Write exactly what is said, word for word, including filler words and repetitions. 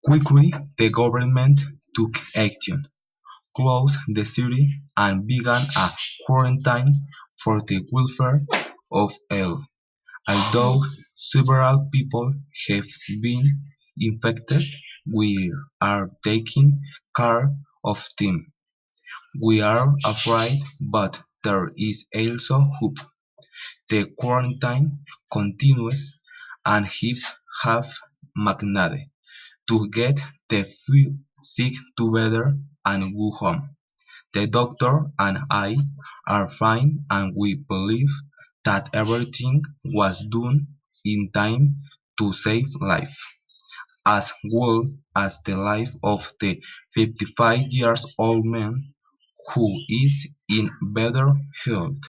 Quickly the government took action, closed the city, and began a quarantine for the welfare of all. Although several people have been infected, we are taking care of them. We are afraid, but there is also hope. The quarantine continues, and if have managed to get the few sick together and go home. The doctor and I are fine, and we believe that everything was done in time to save life, as well as the life of the fifty-five years old man who is in better health.